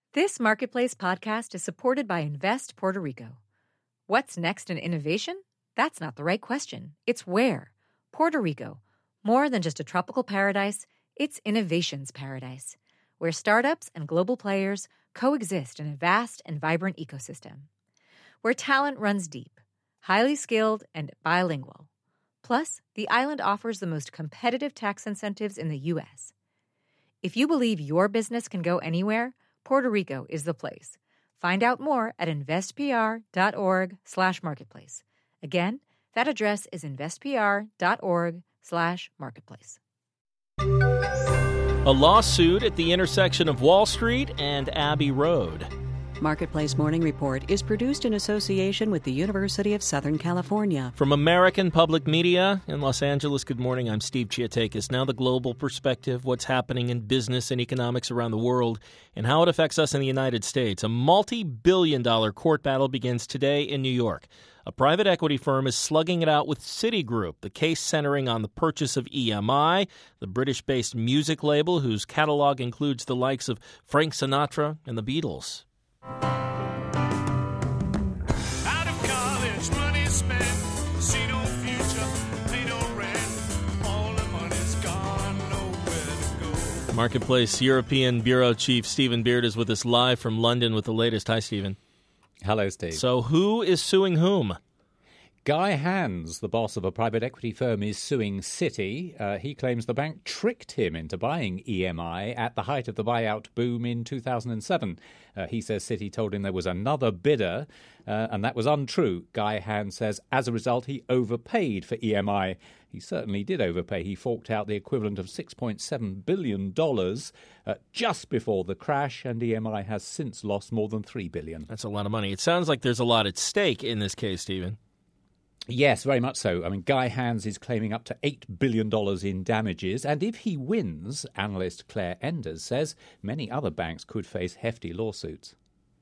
This Marketplace podcast is supported by Invest Puerto Rico. What's next in innovation? That's not the right question. It's where. Puerto Rico. More than just a tropical paradise, it's innovation's paradise, where startups and global players coexist in a vast and vibrant ecosystem. Where talent runs deep, highly skilled, and bilingual. Plus, the island offers the most competitive tax incentives in the U.S. If you believe your business can go anywhere, Puerto Rico is the place. Find out more at investpr.org/marketplace. Again, that address is investpr.org/marketplace. A lawsuit at the intersection of Wall Street and Abbey Road. Marketplace Morning Report is produced in association with the University of Southern California. From American Public Media in Los Angeles, good morning. I'm Steve Chiatakis. Now the global perspective, what's happening in business and economics around the world, and how it affects us in the United States. A multi-billion-dollar court battle begins today in New York. A private equity firm is slugging it out with Citigroup, the case centering on the purchase of EMI, the British-based music label whose catalog includes the likes of Frank Sinatra and the Beatles. Out of college, money spent, see no future, pay no rent, all the money's gone, nowhere to go. Marketplace European Bureau Chief Stephen Beard is with us live from London with the latest. Hi, Stephen. Hello, Steve. So who is suing whom? Guy Hands, the boss of a private equity firm, is suing Citi. He claims the bank tricked him into buying EMI at the height of the buyout boom in 2007. He says Citi told him there was another bidder, and that was untrue. Guy Hands says as a result he overpaid for EMI. He certainly did overpay. He forked out the equivalent of $6.7 billion just before the crash, and EMI has since lost more than $3 billion. That's a lot of money. It sounds like there's a lot at stake in this case, Stephen. Yes, very much so. I mean, Guy Hands is claiming up to $8 billion in damages, and if he wins, analyst Claire Enders says many other banks could face hefty lawsuits.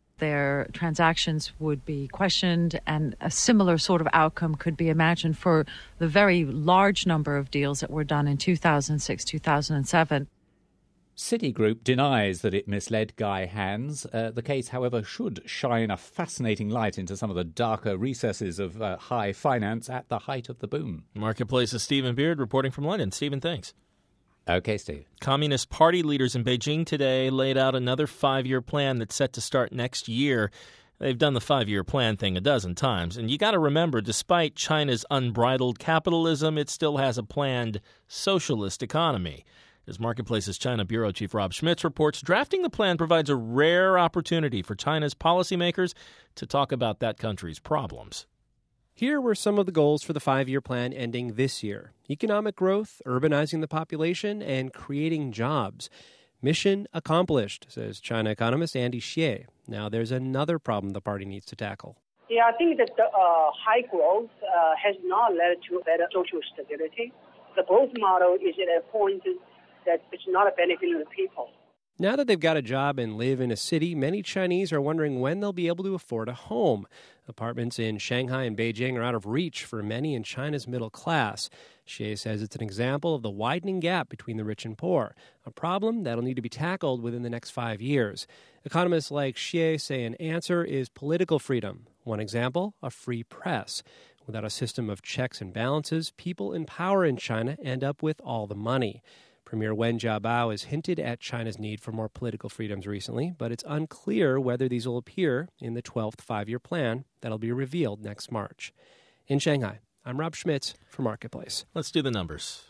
Their transactions would be questioned, and a similar sort of outcome could be imagined for the very large number of deals that were done in 2006, 2007. Citigroup denies that it misled Guy Hands. The case, however, should shine a fascinating light into some of the darker recesses of high finance at the height of the boom. Marketplace's Stephen Beard reporting from London. Stephen, thanks. Okay, Steve. Communist Party leaders in Beijing today laid out another 5-year plan that's set to start next year. They've done the 5-year plan thing a dozen times. And you got to remember, despite China's unbridled capitalism, it still has a planned socialist economy. As Marketplace's China Bureau Chief Rob Schmitz reports, drafting the plan provides a rare opportunity for China's policymakers to talk about that country's problems. Here were some of the goals for the 5-year plan ending this year: economic growth, urbanizing the population, and creating jobs. Mission accomplished, says China economist Andy Xie. Now, there's another problem the party needs to tackle. Yeah, I think that the high growth has not led to better social stability. The growth model is at a point that it's not benefiting the people. Now that they've got a job and live in a city, many Chinese are wondering when they'll be able to afford a home. Apartments in Shanghai and Beijing are out of reach for many in China's middle class. Xie says it's an example of the widening gap between the rich and poor, a problem that'll need to be tackled within the next 5 years. Economists like Xie say an answer is political freedom. One example, a free press. Without a system of checks and balances, people in power in China end up with all the money. Premier Wen Jiabao has hinted at China's need for more political freedoms recently, but it's unclear whether these will appear in the 12th 5-year plan that'll be revealed next March. In Shanghai, I'm Rob Schmitz for Marketplace. Let's do the numbers.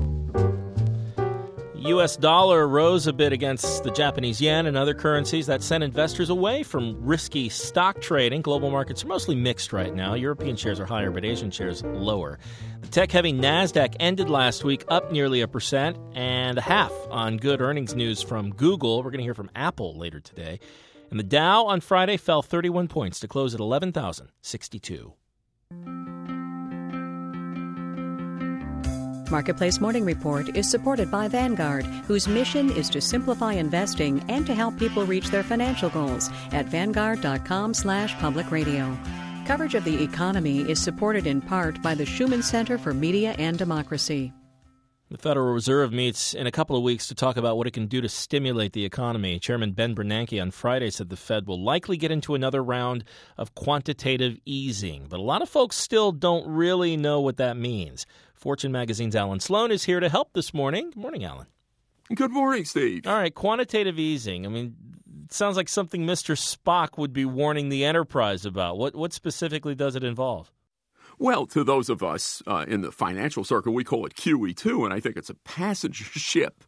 U.S. dollar rose a bit against the Japanese yen and other currencies. That sent investors away from risky stock trading. Global markets are mostly mixed right now. European shares are higher, but Asian shares lower. The tech-heavy NASDAQ ended last week up nearly 1.5% on good earnings news from Google. We're going to hear from Apple later today. And the Dow on Friday fell 31 points to close at 11,062. Marketplace Morning Report is supported by Vanguard, whose mission is to simplify investing and to help people reach their financial goals at Vanguard.com/public radio. Coverage of the economy is supported in part by the Schumann Center for Media and Democracy. The Federal Reserve meets in a couple of weeks to talk about what it can do to stimulate the economy. Chairman Ben Bernanke on Friday said the Fed will likely get into another round of quantitative easing. But a lot of folks still don't really know what that means. Fortune Magazine's Alan Sloan is here to help this morning. Good morning, Alan. Good morning, Steve. All right, quantitative easing. I mean, it sounds like something Mr. Spock would be warning the Enterprise about. What specifically does it involve? Well, to those of us in the financial circle, we call it QE2, and I think it's a passenger ship.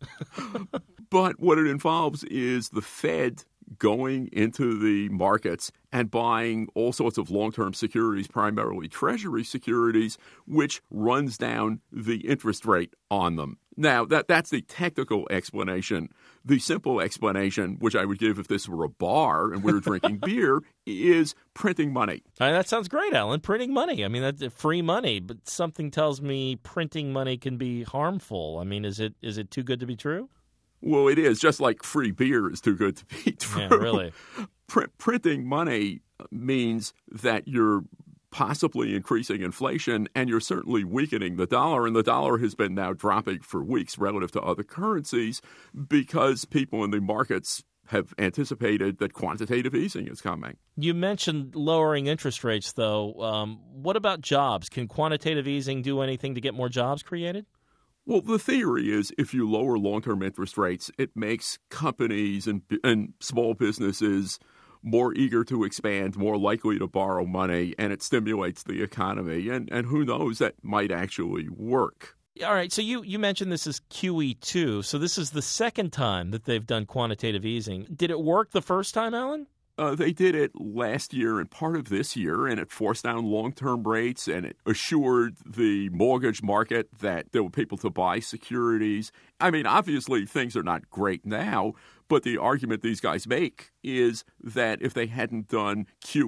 But what it involves is the Fed going into the markets and buying all sorts of long-term securities, primarily Treasury securities, which runs down the interest rate on them. Now, that's the technical explanation. The simple explanation, which I would give if this were a bar and we were drinking beer, is printing money. That sounds great, Alan. Printing money. I mean, that's free money, but something tells me printing money can be harmful. I mean, is it too good to be true? Well, it is, just like free beer is too good to be true. Yeah, really. Printing money means that you're possibly increasing inflation, and you're certainly weakening the dollar. And the dollar has been now dropping for weeks relative to other currencies because people in the markets have anticipated that quantitative easing is coming. You mentioned lowering interest rates, though. What about jobs? Can quantitative easing do anything to get more jobs created? Well, the theory is if you lower long-term interest rates, it makes companies and small businesses more eager to expand, more likely to borrow money, and it stimulates the economy. And who knows, that might actually work. All right, so you mentioned this is QE2, so this is the second time that they've done quantitative easing. Did it work the first time, Alan? They did it last year and part of this year, and it forced down long-term rates, and it assured the mortgage market that there were people to buy securities. I mean, obviously, things are not great now, but the argument these guys make is that if they hadn't done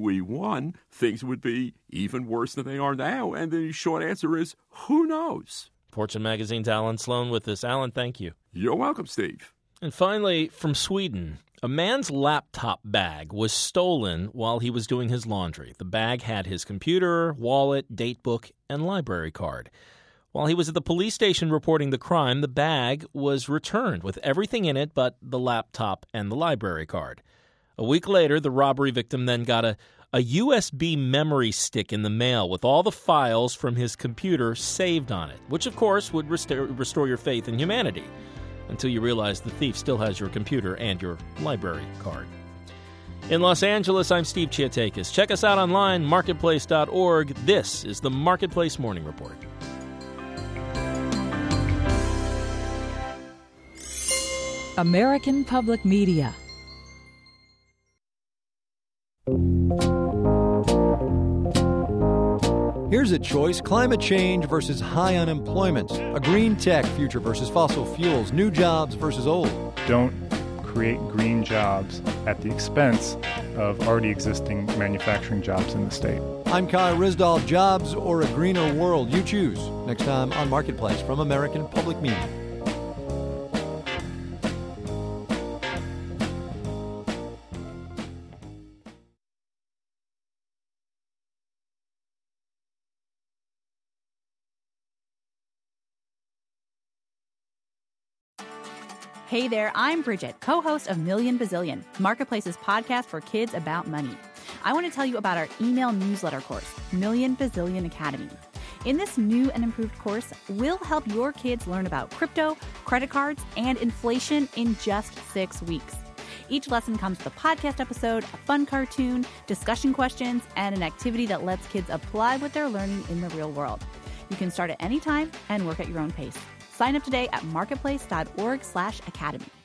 QE1, things would be even worse than they are now. And the short answer is, who knows? Fortune Magazine's Alan Sloan with us. Alan, thank you. You're welcome, Steve. And finally, from Sweden, a man's laptop bag was stolen while he was doing his laundry. The bag had his computer, wallet, datebook, and library card. While he was at the police station reporting the crime, the bag was returned with everything in it but the laptop and the library card. A week later, the robbery victim then got a USB memory stick in the mail with all the files from his computer saved on it, which, of course, would restore your faith in humanity until you realize the thief still has your computer and your library card. In Los Angeles, I'm Steve Chiatakis. Check us out online, marketplace.org. This is the Marketplace Morning Report. American Public Media. Here's a choice: climate change versus high unemployment, a green tech future versus fossil fuels, new jobs versus old. Don't create green jobs at the expense of already existing manufacturing jobs in the state. I'm Kai Risdahl. Jobs or a greener world? You choose. Next time on Marketplace from American Public Media. Hey there, I'm Bridget, co-host of Million Bazillion, Marketplace's podcast for kids about money. I want to tell you about our email newsletter course, Million Bazillion Academy. In this new and improved course, we'll help your kids learn about crypto, credit cards, and inflation in just 6 weeks. Each lesson comes with a podcast episode, a fun cartoon, discussion questions, and an activity that lets kids apply what they're learning in the real world. You can start at any time and work at your own pace. Sign up today at marketplace.org/academy.